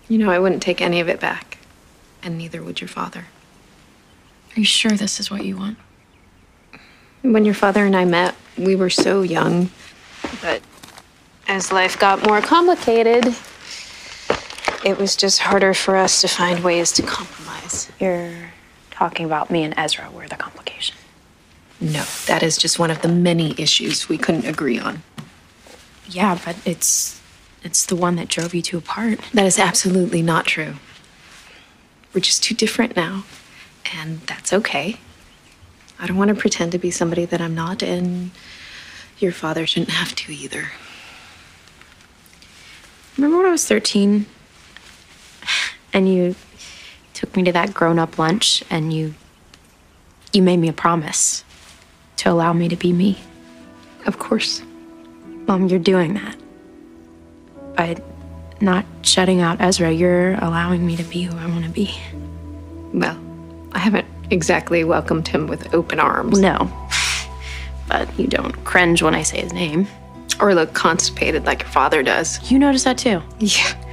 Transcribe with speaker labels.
Speaker 1: You know, I wouldn't take any of it back. And neither would your father.
Speaker 2: Are you sure this is what you want?
Speaker 1: When your father and I met, we were so young. But as life got more complicated, it was just harder for us to find ways to compromise.
Speaker 2: You're talking about me and Ezra were the complication.
Speaker 1: No, that is just one of the many issues we couldn't agree on.
Speaker 2: Yeah, but it's the one that drove you two apart.
Speaker 1: That is absolutely not true. We're just too different now, and that's okay. I don't want to pretend to be somebody that I'm not, and your father shouldn't have to either.
Speaker 2: Remember when I was 13 and you took me to that grown-up lunch and you made me a promise to allow me to be me?
Speaker 1: Of course.
Speaker 2: Mom, you're doing that. By not shutting out Ezra, you're allowing me to be who I want to be.
Speaker 1: Well, I haven't exactly welcomed him with open arms.
Speaker 2: No, but you don't cringe when I say his name.
Speaker 1: Or look constipated like your father does.
Speaker 2: You notice that too.
Speaker 1: Yeah.